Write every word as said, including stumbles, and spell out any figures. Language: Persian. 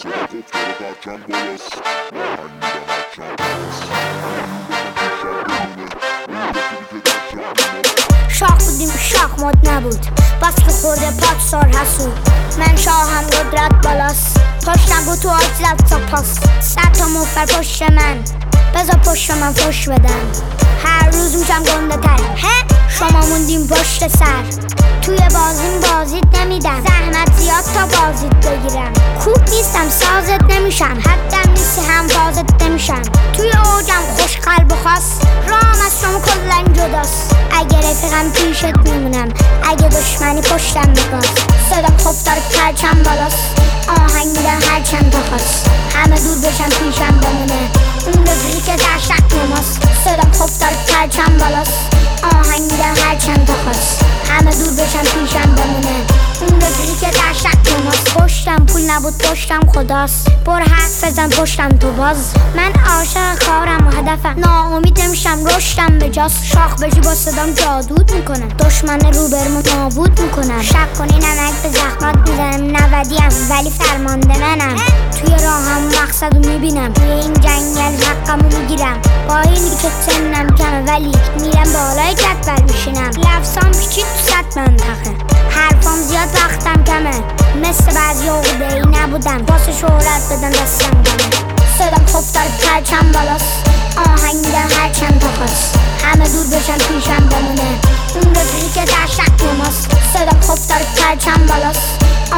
شاخ بودیم شاخ مد نبود بس که خورده پاکسار حسود. من شاهم قدرت بالاست پشت نگو تو آج زد تا پاس. صد تا مفر پشت من بذار پشت من فش بدن. هر روز میشم گنده تر هه شما موندیم پشت سر. توی بازیم بازیت نمیدم زحمت زیاد تا بازیت بگیرم. خوب نیستم سازت نمیشم حدم نیستی هم فازت نمیشم. توی اوجم خوش قلب و خاص رام از شما کلن جداست. اگه رفیقم پیشت میمونم اگه دشمنی پشتم بگاز. صدام خوب داره پرچم بالاست آهنگ میدن هر چند تا خواست. همه دور بشن پیشم بمونه اون رفیقی که در شک نماست. صدام خوب داره پرچم بالاست آهنگ میدن هر چند تا خواست. همه دور بشن پیشم بمونه اون رفیقی که در شک نماست. پشتم پول نبود پشتم خداست. بر حرف بزن پشتم تو باز. من عاشق کارم و هدفم ناامید نمیشم رشدم به جاست. شاخ بشی با صدام جادوت میکنم دشمن روبرمو نابود میکنم. شک کنی نمک به زخمات میزنم نودیم ولی فرمانده منم. توی راهم مقصدو میبینم توی این جنگل حقمو میگیرم. با اینی که سنم کمه ولی میرم بالای جدول میشینم. لفظام پیچید تو صد منطقه حرفام زیاد وقتم کمه. مثل بعضی عقده‌ای نبودم واسه شهرت بدن دستم کمه. صدام خوب داره پرچم بالاست آهنگ میدن هر چند تا خواست. همه دور بشن پیشم بمونه اون رفیقی که در شک نماست. صدام خوب داره پرچم بالاست